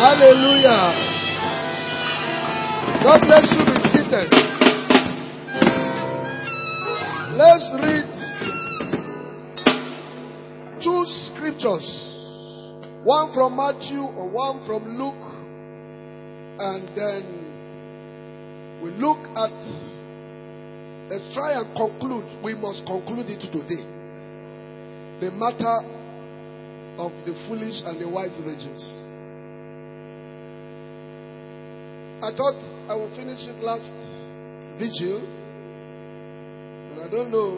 Hallelujah. God bless you. Be seated. Let's read two scriptures. One from Matthew or one from Luke. And then we look at, let's try and conclude. We must conclude it today. The matter of the foolish and the wise virgins. I thought I would finish it last vigil, but I don't know.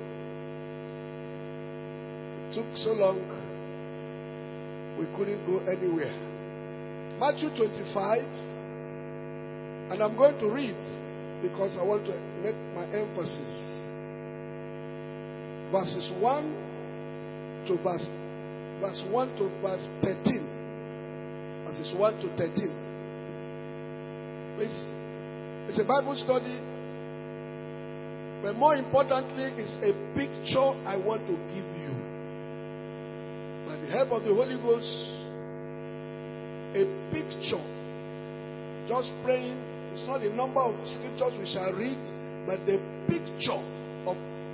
It took so long, we couldn't go anywhere. Matthew 25, and I'm going to read because I want to make my emphasis. Verses 1 to verse 13. Verses 1 to 13. It's a Bible study, but more importantly, it's a picture I want to give you. By the help of the Holy Ghost, a picture. Just praying. It's not the number of scriptures we shall read, but the picture of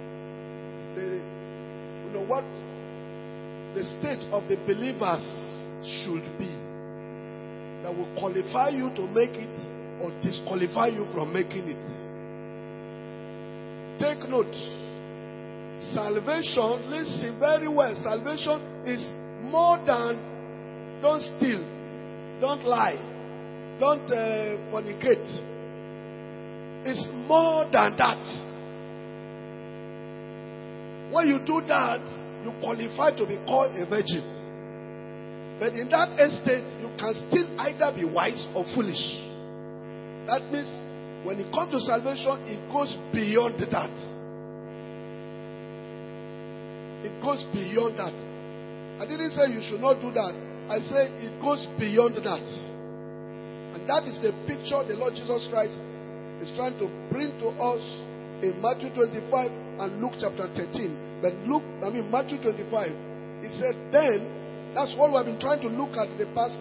what the state of the believers should be, that will qualify you to make it or disqualify you from making it. Take note. Salvation, listen very well. Salvation is more than don't steal, don't lie, don't fornicate. It's more than that. When you do that, you qualify to be called a virgin. But in that estate, you can still either be wise or foolish. That means when it comes to salvation, it goes beyond that. It goes beyond that. I didn't say you should not do that. I say it goes beyond that. And that is the picture the Lord Jesus Christ is trying to bring to us in Matthew 25 and Luke chapter 13. But Matthew 25, he said, then, that's what we have been trying to look at the past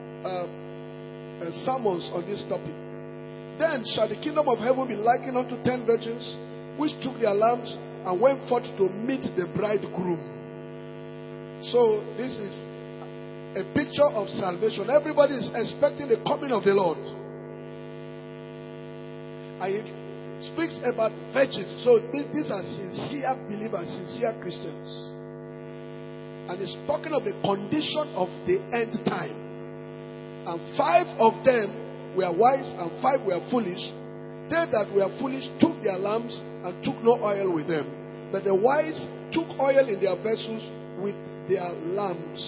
sermons on this topic. Then shall the kingdom of heaven be likened unto 10 virgins, which took their lamps and went forth to meet the bridegroom. So this is a picture of salvation. Everybody is expecting the coming of the Lord. And it speaks about virgins. So these are sincere believers, sincere Christians. And it's talking of the condition of the end time. And 5 of them were wise and 5 were foolish. They that were foolish took their lamps and took no oil with them. But the wise took oil in their vessels with their lamps.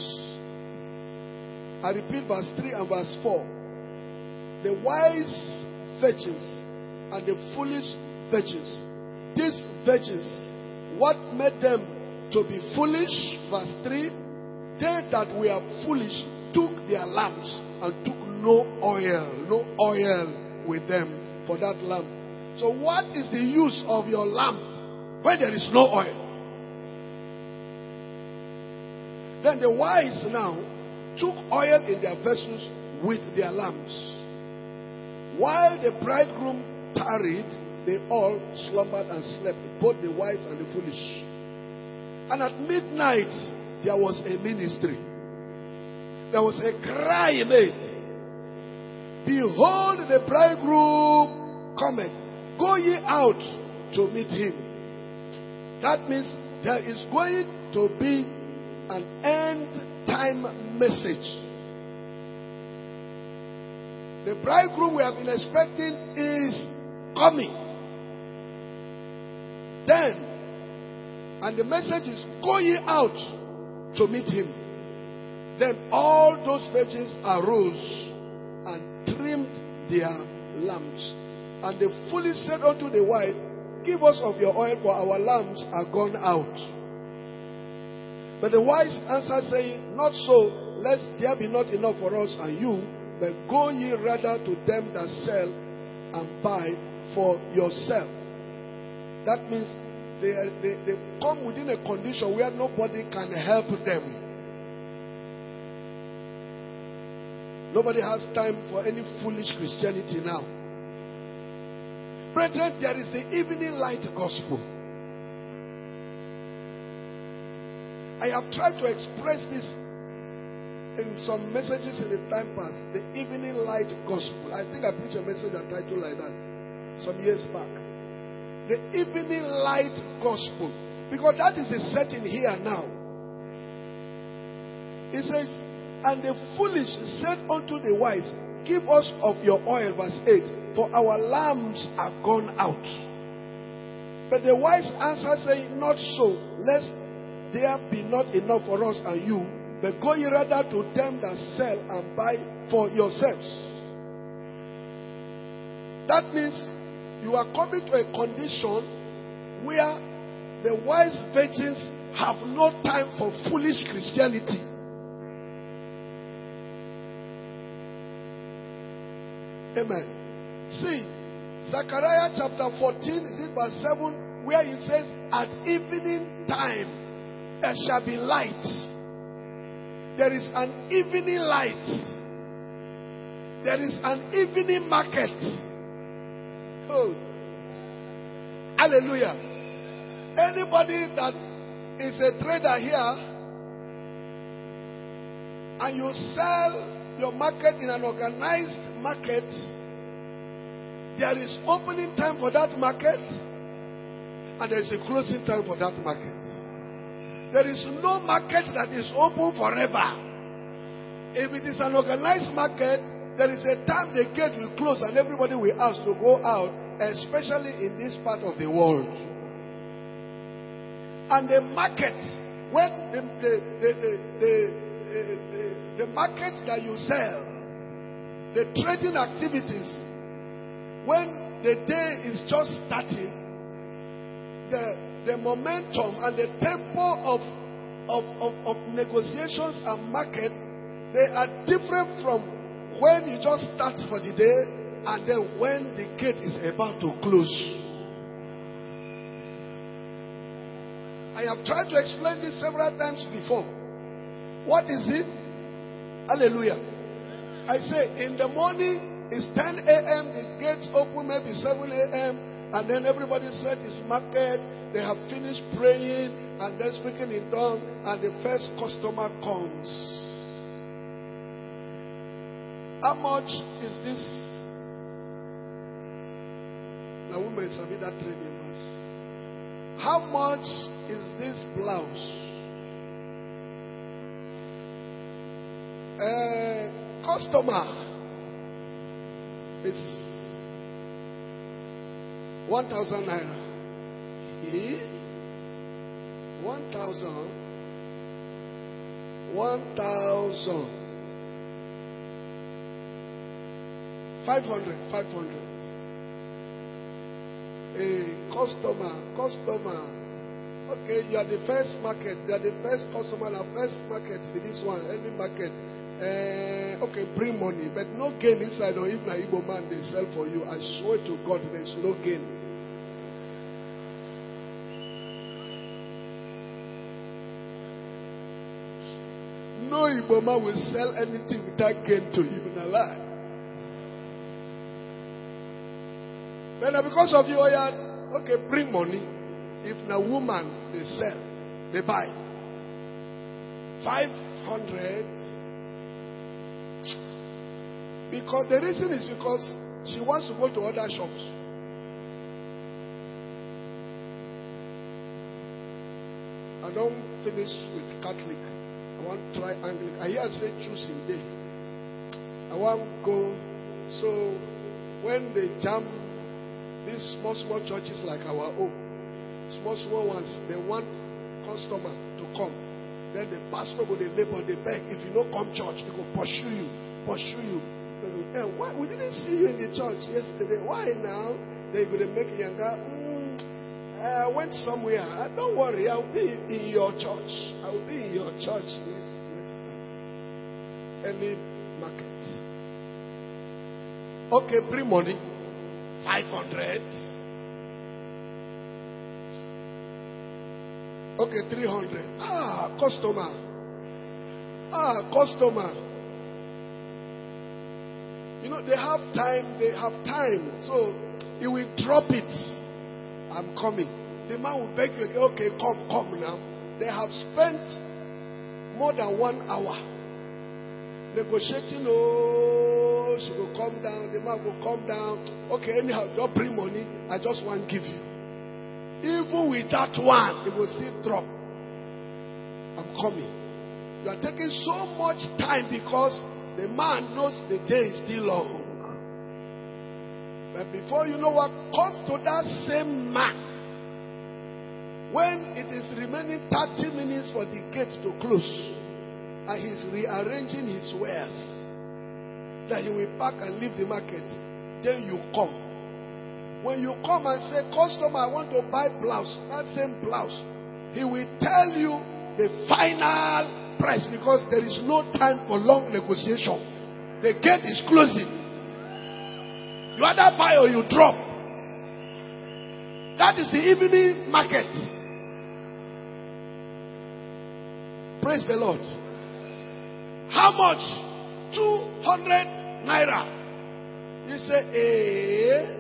I repeat verse 3 and verse 4. The wise virgins and the foolish virgins. These virgins, what made them to be foolish? Verse 3. They that were foolish took their lamps and took no oil with them for that lamp. So what is the use of your lamp when there is no oil? Then the wise now took oil in their vessels with their lamps. While the bridegroom tarried, they all slumbered and slept, both the wise and the foolish. And at midnight there was a ministry. There was a cry made. Behold, the bridegroom cometh. Go ye out to meet him. That means there is going to be an end time message. The bridegroom we have been expecting is coming. Then, and the message is, go ye out to meet him. Then all those virgins arose and trimmed their lamps. And the foolish said unto the wise, give us of your oil, for our lamps are gone out. But the wise answered, saying, not so, lest there be not enough for us and you, but go ye rather to them that sell and buy for yourself. That means they come within a condition where nobody can help them. Nobody has time for any foolish Christianity now. Brethren, there is the evening light gospel. I have tried to express this in some messages in the time past. The evening light gospel. I think I preached a message entitled like that some years back. The evening light gospel. Because that is the setting here now. It says, and the foolish said unto the wise, give us of your oil, verse 8, for our lamps are gone out. But the wise answer saying, not so, lest there be not enough for us and you, but go ye rather to them that sell and buy for yourselves. That means you are coming to a condition where the wise virgins have no time for foolish Christianity. Amen. See, Zechariah chapter 14, is it verse 7, where it says, at evening time there shall be light. There is an evening light. There is an evening market. Oh, hallelujah. Anybody that is a trader here and you sell your market in an organized market, there is opening time for that market and there is a closing time for that market. There is no market that is open forever. If it is an organized market, there is a time the gate will close and everybody will ask to go out, especially in this part of the world. And the market, when the market that you sell, the trading activities, when the day is just starting, the momentum and the tempo of negotiations and market, they are different from when you just start for the day and then when the gate is about to close. I have tried to explain this several times before. What is it? Hallelujah. I say in the morning it's 10 a.m. The gates open maybe 7 a.m. and then everybody set his market. They have finished praying and then speaking in tongues and the first customer comes. How much is this? The woman is having that training verse. How much is this blouse? Customer is 1,000 naira. 1,000. 500. A customer. Okay, you are the first market. You are the first customer. The first market with this one. Any market. Okay, bring money, but no gain inside. Or if na Igbo man they sell for you, I swear to God, there is no gain. No Igbo man will sell anything without gain to him in a lie. Then because of you, okay, bring money. If na woman they sell, they buy 500. Because the reason is because she wants to go to other shops. I don't finish with Catholic. I want to try Anglican. I hear say choosing day. I want to go. So when they jam these small churches like our own, small ones, they want customer to come. Then the pastor will labor, they beg. If you don't come church, they will pursue you. Why we didn't see you in the church yesterday? Why now? They're going to make younger. I went somewhere. Don't worry, I'll be in your church. Yes. Any market. Okay, bring money. 500. Okay, 300. Customer. You know, they have time. So he will drop it. I'm coming. The man will beg you again, okay, come now. They have spent more than 1 hour negotiating. Oh, she will come down. The man will come down. Okay, anyhow, don't bring money. I just want to give you. Even with that one, it will still drop. I'm coming. You are taking so much time because the man knows the day is still long. But before you know what, come to that same man. When it is remaining 30 minutes for the gate to close, and he's rearranging his wares, that he will pack and leave the market, then you come. When you come and say, customer, I want to buy blouse, that same blouse, he will tell you the final price because there is no time for long negotiation. The gate is closing. You either buy or you drop. That is the evening market. Praise the Lord. How much? 200 naira. You say,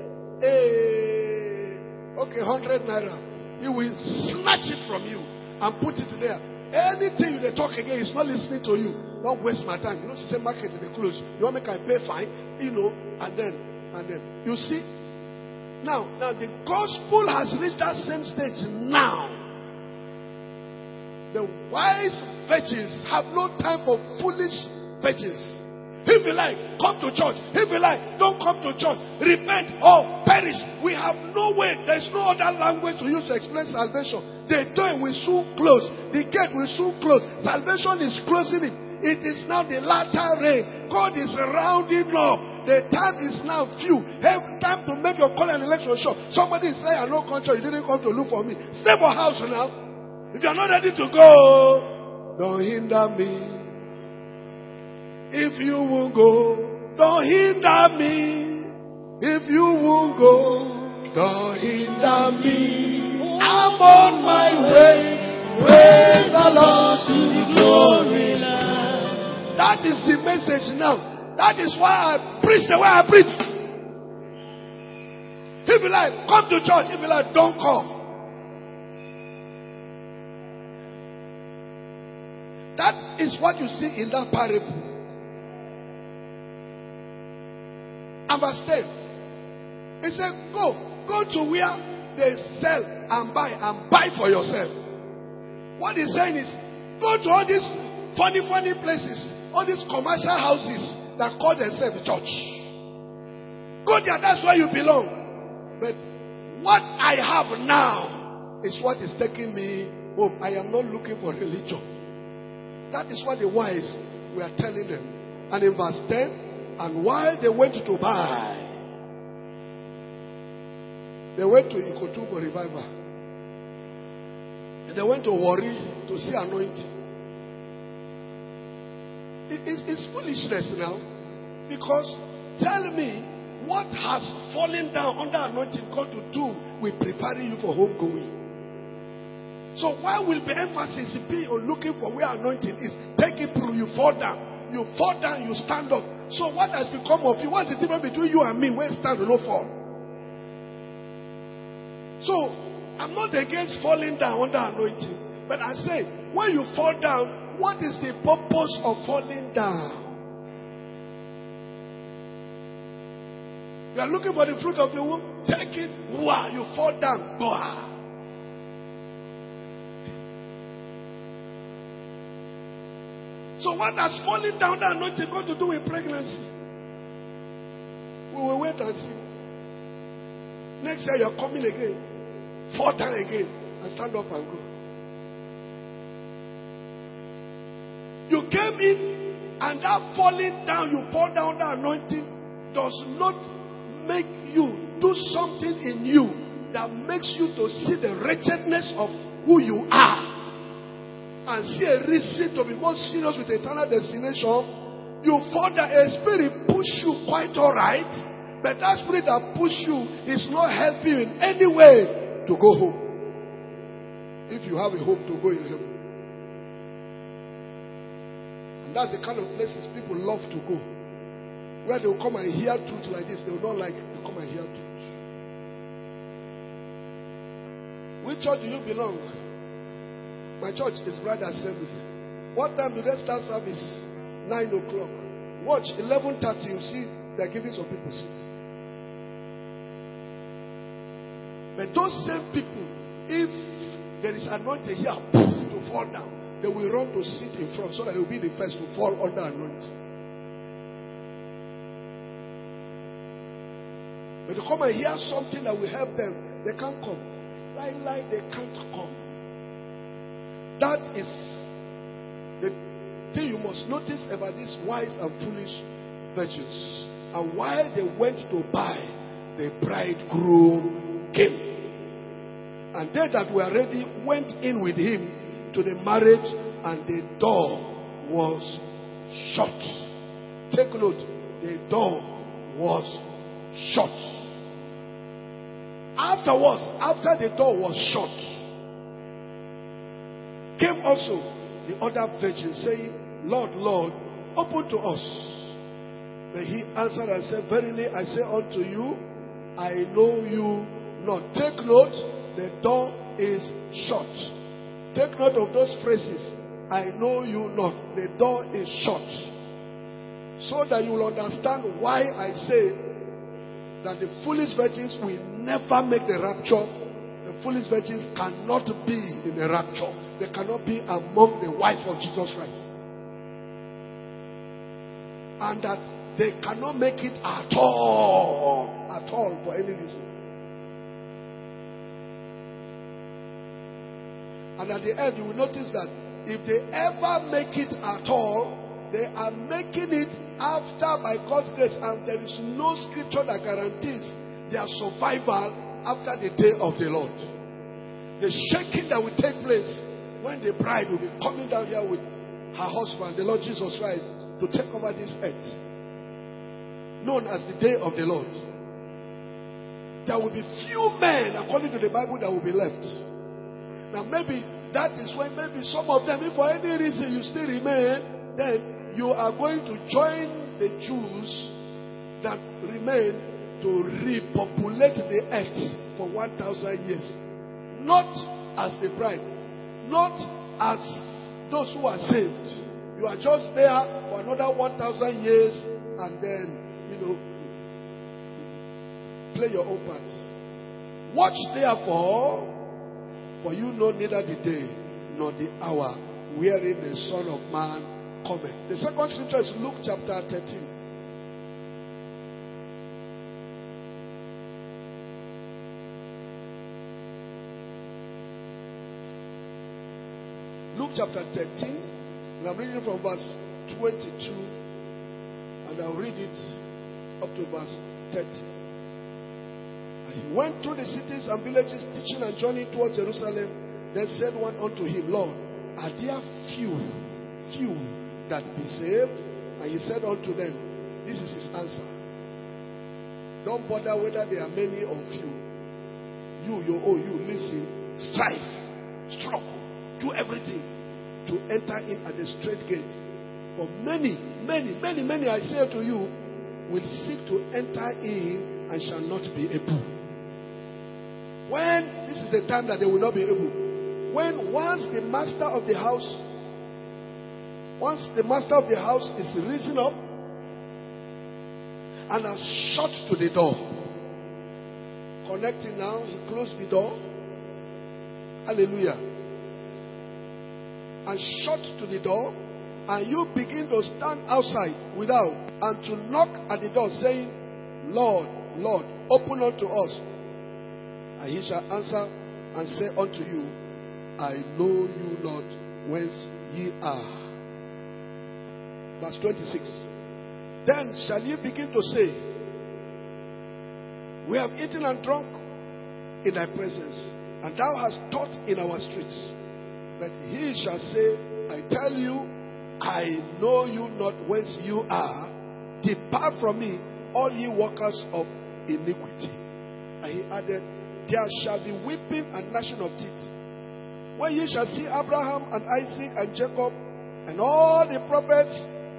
okay, 100 naira. He will snatch it from you and put it there. Anything they talk again, he's not listening to you. Don't waste my time. You know, she said market in the close. You want me to pay fine? You know, and then. You see? Now the gospel has reached that same stage now. The wise virgins have no time for foolish virgins. If you like, come to church. If you like, don't come to church. Repent or perish. We have no way. There's no other language to use to explain salvation. The door will soon close. The gate will soon close. Salvation is closing it. It is now the latter rain. God is rounding up. The time is now few. Have time to make your call and election sure. Somebody say, I know country. You didn't come to look for me. Stay for house now. If you are not ready to go, don't hinder me. If you will go, don't hinder me. If you will go, don't hinder me. I'm on my way. Praise the Lord to the glory land. That is the message now. That is why I preach the way I preach. If you like, come to church. If you like, don't come. That is what you see in that parable. And verse 10. He said, go to where they sell and buy for yourself. What he's saying is, go to all these funny places, all these commercial houses that call themselves church. Go there, that's where you belong. But what I have now is what is taking me home. I am not looking for religion. That is what the wise were telling them. And in verse 10, and while they went to buy, they went to Ikotu for revival. And they went to Wari to see anointing. It's foolishness now. Because tell me, what has fallen down under anointing God to do with preparing you for homegoing? So why will the emphasis be on looking for where anointing is? Take it through, you fall down. You fall down, you stand up. So what has become of you? What's the difference between you and me when stand or no fall? So I'm not against falling down under anointing. But I say, when you fall down, what is the purpose of falling down? You are looking for the fruit of the womb. Take it. Wow, you fall down. Wow. So what has fallen down the anointing got to do with pregnancy? We will wait and see. Next year you are coming again. Fall down again. And stand up and go. You came in and that falling down, you fall down the anointing does not make you do something in you that makes you to see the wretchedness of who you are. And see a reason to be more serious with eternal destination. You fall down, a spirit push you quite alright, but that spirit that push you is not helping you in any way to go home. If you have a hope to go in heaven. And that's the kind of places people love to go. where they will come and hear truth like this. They will not like to come and hear truth. Which church do you belong? My church is Bride Assembly. What time do they start service? 9 o'clock. Watch, 11:30, you see they're giving some people seats. But those same people, if there is anointing here to fall down, they will run to sit in front so that they will be the first to fall under anointing. When they come and hear something that will help them, they can't come. Like they can't come. That is the thing you must notice about these wise and foolish virgins. And while they went to buy, the bridegroom came. And they that were ready went in with him to the marriage, and the door was shut. Take note, the door was shut. Afterwards, after the door was shut, came also the other virgin, saying, Lord, Lord, open to us. But he answered and said, Verily I say unto you, I know you not. Take note, the door is shut. Take note of those phrases. I know you not. The door is shut. So that you will understand why I say that the foolish virgins will never make the rapture. The foolish virgins cannot be in the rapture. They cannot be among the wife of Jesus Christ. And that they cannot make it at all for any reason. And at the end, you will notice that if they ever make it at all, they are making it after by God's grace, and there is no scripture that guarantees their survival after the day of the Lord. The shaking that will take place when the bride will be coming down here with her husband, the Lord Jesus Christ, to take over this earth, known as the day of the Lord. There will be few men, according to the Bible, that will be left. Now maybe that is when maybe some of them, if for any reason you still remain, then you are going to join the Jews that remain to repopulate the earth for 1,000 years. Not as the bride, not as those who are saved. You are just there for another 1,000 years and then, play your own part. Watch therefore, for you know neither the day nor the hour wherein the Son of Man cometh. The second scripture is Luke chapter 13. Luke chapter 13, and I'm reading from verse 22, and I'll read it up to verse 30. And he went through the cities and villages, teaching and journeying towards Jerusalem. Then said one unto him, Lord, are there few that be saved? And he said unto them, this is his answer. Don't bother whether there are many or few. You listen, strive, struggle, do everything to enter in at the straight gate. For many, I say to you, will seek to enter in and shall not be able. When this is the time that they will not be able. When once the master of the house is risen up and has shut to the door. Connecting now, he closed the door. Hallelujah. And shut to the door, and you begin to stand outside without and to knock at the door, saying, Lord, Lord, open unto us. And he shall answer and say unto you, I know you not whence ye are. Verse 26. Then shall ye begin to say, we have eaten and drunk in thy presence, and thou hast taught in our streets. But he shall say, I tell you, I know you not whence you are. Depart from me, all ye workers of iniquity. And he added, there shall be weeping and gnashing of teeth, when ye shall see Abraham and Isaac and Jacob and all the prophets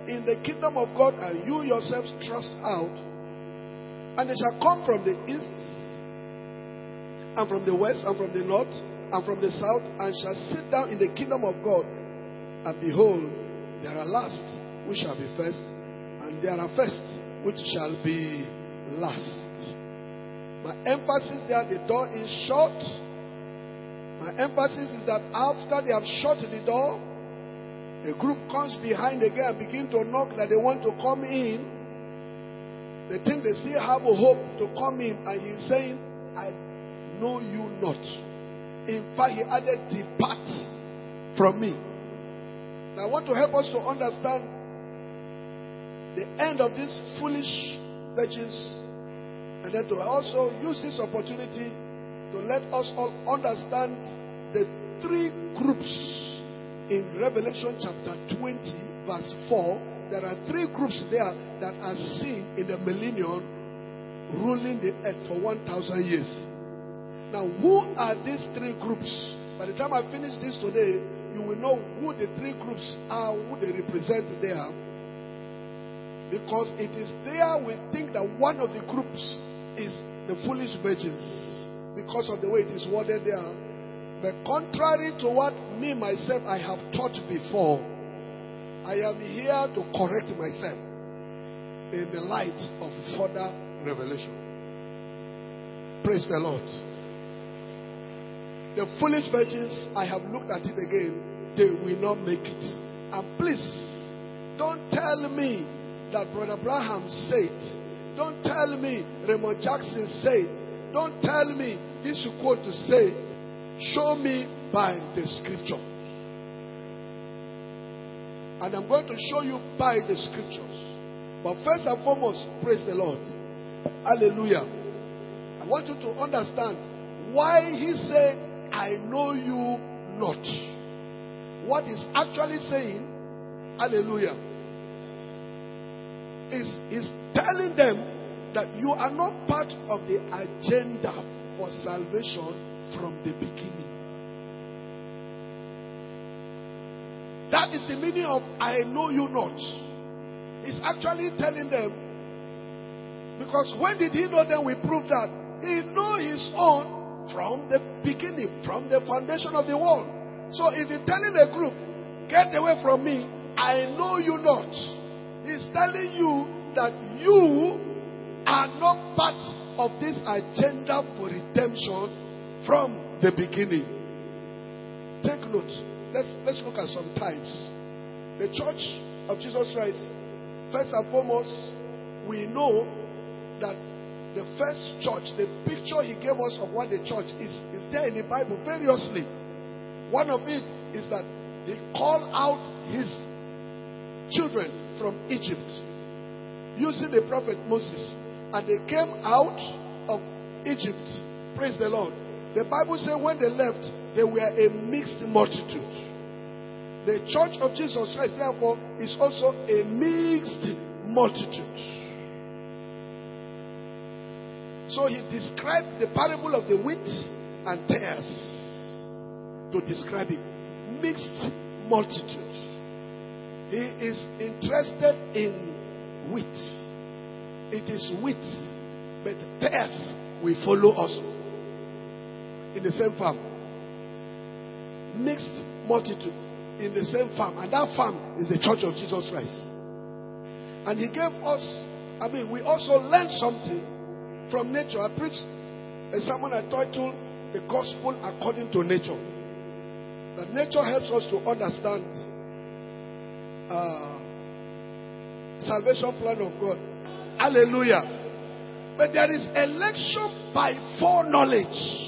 in the kingdom of God, and you yourselves thrust out. And they shall come from the east, and from the west, and from the north, and from the south, and shall sit down in the kingdom of God. And behold, there are last, which shall be first, and there are first, which shall be last. My emphasis there, the door is shut. My emphasis is that after they have shut the door, a group comes behind again and begin to knock that they want to come in. They think they still have a hope to come in, and he's saying, I know you not. In fact, he added, depart from me. Now, I want to help us to understand the end of these foolish virgins, and then to also use this opportunity to let us all understand the three groups in Revelation chapter 20, verse 4. There are three groups there that are seen in the millennium ruling the earth for 1,000 years. Now, who are these three groups? By the time I finish this today, you will know who the three groups are, who they represent there. Because it is there we think that one of the groups is the foolish virgins, because of the way it is worded there. But contrary to what me myself I have taught before, I am here to correct myself in the light of further revelation. Praise the Lord. The foolish virgins, I have looked at it again, they will not make it. And please, don't tell me that Brother Abraham said. Don't tell me Raymond Jackson said. Don't tell me this you quote to say. Show me by the scripture. And I'm going to show you by the scriptures. But first and foremost, praise the Lord. Hallelujah. I want you to understand why he said, I know you not. What he's actually saying, hallelujah, is telling them that you are not part of the agenda for salvation from the beginning. That is the meaning of I know you not. He's actually telling them, because when did he know them? We proved that he knew his own from the beginning, from the foundation of the world. So if he's telling a group, get away from me, I know you not, he's telling you that you are not part of this agenda for redemption from the beginning. Take note. Let's look at some times. The church of Jesus Christ, first and foremost, we know that the first church, the picture he gave us of what the church is there in the Bible variously. One of it is that he called out his children from Egypt using the prophet Moses, and they came out of Egypt. Praise the Lord. The Bible says when they left, they were a mixed multitude. The church of Jesus Christ, therefore, is also a mixed multitude. So he described the parable of the wheat and tares to describe it. Mixed multitude. He is interested in wheat. It is wheat, but tares will follow us in the same farm. Mixed multitude in the same farm, and that farm is the church of Jesus Christ. And he gave us, we also learned something from nature. I preached a sermon I titled The Gospel According to Nature. That nature helps us to understand salvation plan of God. Hallelujah. But there is election by foreknowledge.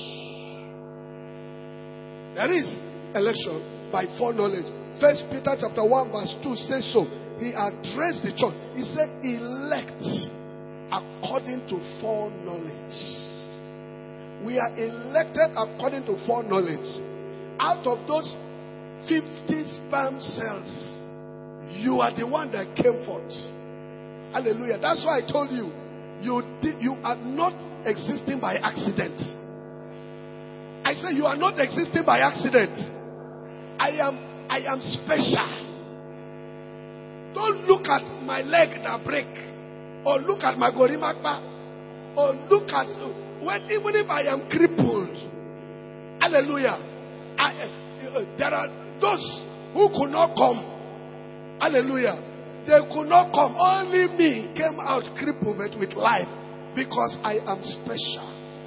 There is election by foreknowledge. 1 Peter chapter 1 verse 2 says so. He addressed the church. He said, elect according to foreknowledge. We are elected according to foreknowledge. Out of those 50 sperm cells, you are the one that came forth. Hallelujah. That's why I told you, you are not existing by accident. I say you are not existing by accident. I am special. Don't look at my leg that break, or look at my gorimapa, or look at even if I am crippled. Hallelujah. There are those who could not come. Hallelujah. They could not come. Only me came out crippled with life because I am special.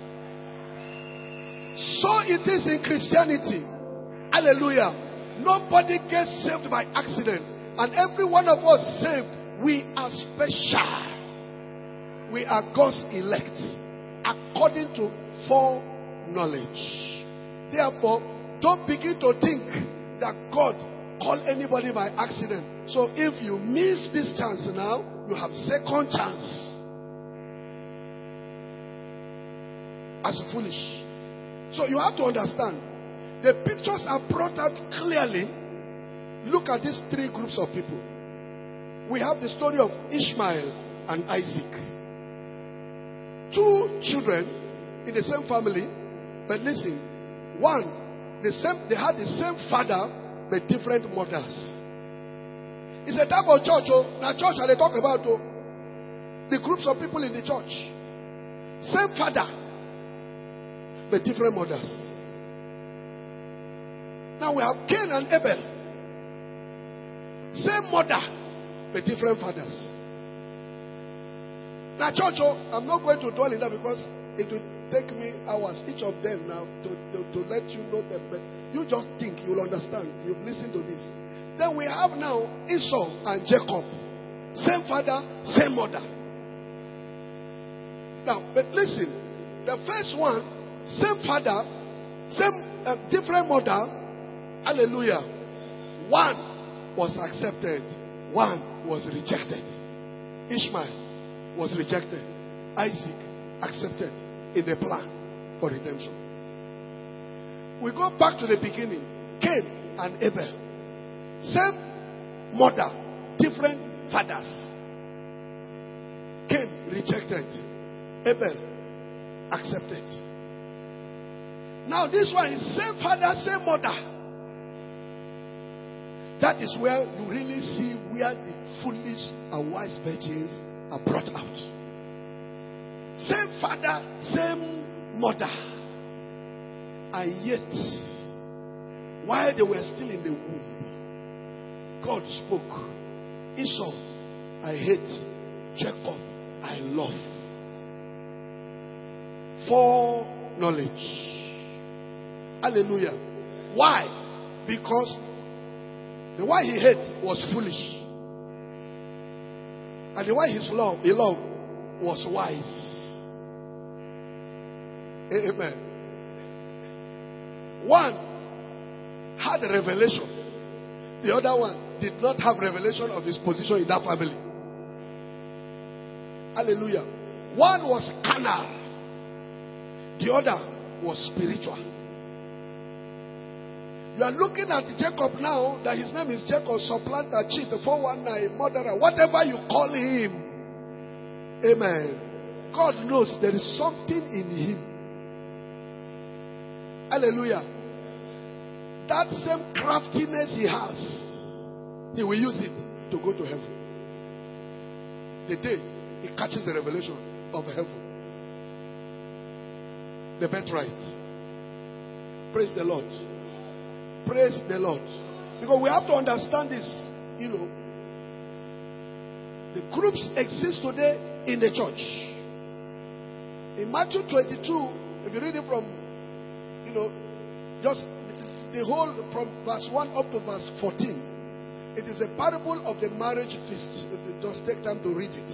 So it is in Christianity. Hallelujah. Nobody gets saved by accident. And every one of us saved, we are special. We are God's elect according to foreknowledge. Therefore, don't begin to think that God called anybody by accident. So if you miss this chance now, you have second chance. As foolish. So you have to understand. The pictures are brought out clearly. Look at these three groups of people. We have the story of Ishmael and Isaac. Two children in the same family. But listen, they had the same father, but different mothers. It's a type of church. Now church they talk about the groups of people in the church. Same father, but different mothers. Now we have Cain and Abel. Same mother, but different fathers. Now church, I'm not going to dwell in that because it will take me hours, each of them now, to let you know them. But you just think, you'll understand. You've listened to this. Then we have now Esau and Jacob. Same father, same mother. Now, but listen. The first one, same father, same different mother. Hallelujah. One was accepted. One was rejected. Ishmael was rejected. Isaac accepted in the plan for redemption. We go back to the beginning. Cain and Abel. Same mother, different fathers. Cain rejected. Abel accepted. Now this one is same father, same mother. That is where you really see where the foolish and wise virgins are brought out. Same father, same mother. And yet, while they were still in the womb, God spoke. Esau, I hate. Jacob, I love. Foreknowledge. Hallelujah. Why? Because the one he hate was foolish. And the one he loved was wise. Amen. One had a revelation. The other one did not have revelation of his position in that family. Hallelujah. One was carnal. The other was spiritual. You are looking at Jacob now, that his name is Jacob, supplanter, cheat, 419, murderer, whatever you call him. Amen. God knows there is something in him. Hallelujah. That same craftiness he has, he will use it to go to heaven. The day he catches the revelation of heaven. The birthright. Praise the Lord. Praise the Lord. Because we have to understand this. You know, the groups exist today in the church. In Matthew 22, if you read it from, just the whole, from verse 1 up to verse 14, it is a parable of the marriage feast. If you just take time to read it.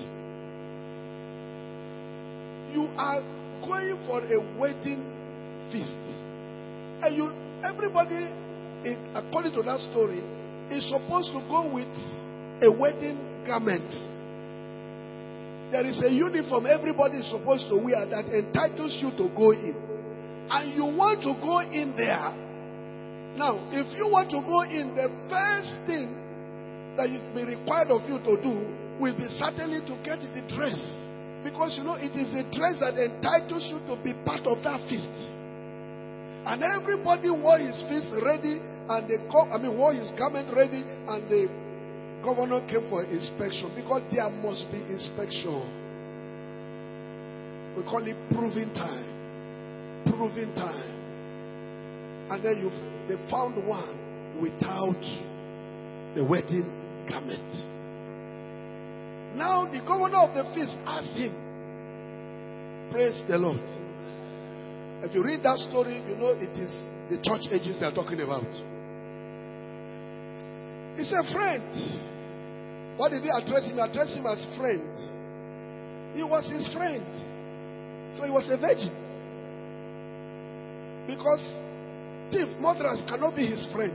You are going for a wedding feast. And everybody, according to that story, is supposed to go with a wedding garment. There is a uniform everybody is supposed to wear that entitles you to go in. And you want to go in there. Now, if you want to go in, the first thing that it will be required of you to do will be certainly to get the dress. Because it is the dress that entitles you to be part of that feast. And everybody wore his feast ready, and wore his garment ready, and they governor came for inspection because there must be inspection. We call it proving time. Proving time. And then they found one without the wedding garment. Now the governor of the feast asked him, praise the Lord. If you read that story, you know it is the church ages they are talking about. He said, friend. What did he address him? He addressed him as friend. He was his friend. So he was a virgin. Because thief, murderers cannot be his friend.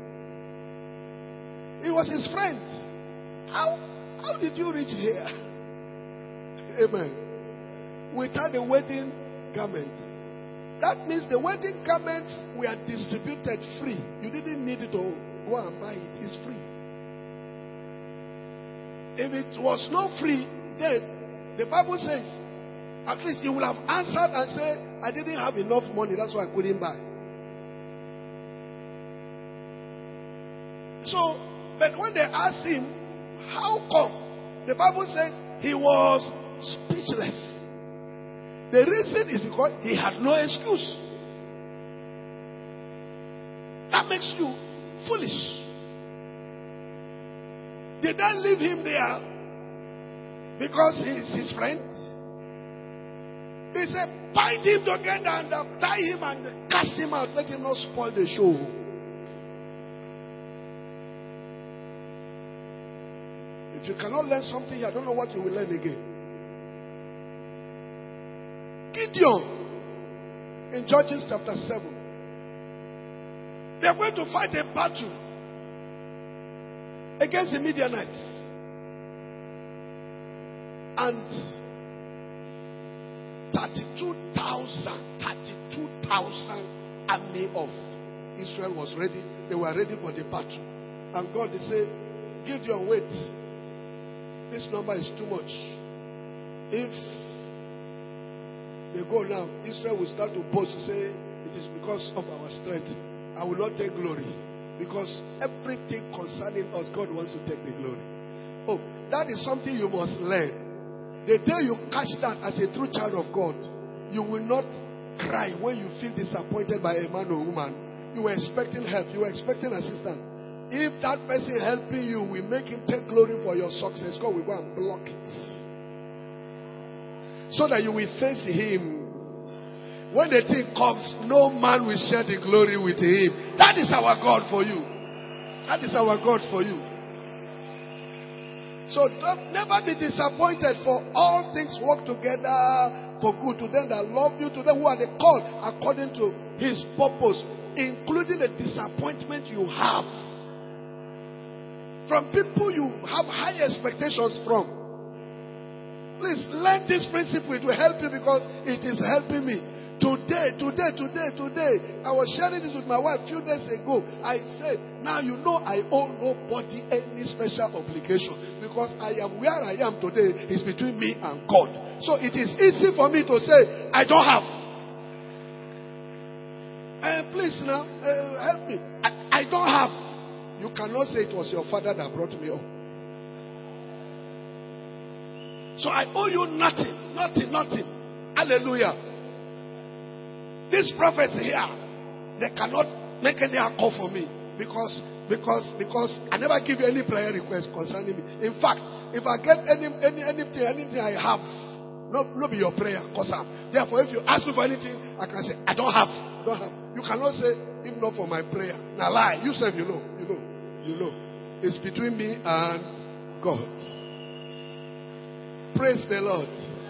He was his friend. How did you reach here? Amen. Without the wedding garment. That means the wedding garments were distributed free. You didn't need to go and buy it. It's free. If it was not free, then the Bible says, at least he would have answered and said, I didn't have enough money, that's why I couldn't buy. So, but when they asked him, how come? The Bible says he was speechless. The reason is because he had no excuse. That makes you foolish. They don't leave him there because he is his friend. They said, bind him together and tie him and cast him out. Let him not spoil the show. If you cannot learn something, I don't know what you will learn again. Gideon, in Judges chapter 7, they are going to fight a battle against the Midianites. And 32,000 army of Israel was ready. They were ready for the battle. And God said, Gideon, wait. This number is too much. If they go now, Israel will start to boast to say, it is because of our strength. I will not take glory. Because everything concerning us, God wants to take the glory. Oh, that is something you must learn. The day you catch that as a true child of God, you will not cry when you feel disappointed by a man or woman. You were expecting help. You were expecting assistance. If that person helping you will make him take glory for your success, God will go and block it. So that you will face him. When the thing comes, no man will share the glory with him. That is our God for you. That is our God for you. So never be disappointed, for all things work together for good to them that love you, to them who are the called according to his purpose, including the disappointment you have from people you have high expectations from. Please learn this principle. It will help you because it is helping me. Today, I was sharing this with my wife a few days ago. I said, now you know I owe nobody any special obligation because I am where I am today is between me and God. So it is easy for me to say, I don't have. Please now, help me. I don't have. You cannot say it was your father that brought me up. So I owe you nothing. Hallelujah. These prophets here, they cannot make any call for me because I never give you any prayer request concerning me. In fact, if I get anything I have, not be your prayer, cause therefore, if you ask me for anything, I can say I don't have. You cannot say if not for my prayer. Now lie. You said you know. It's between me and God. Praise the Lord.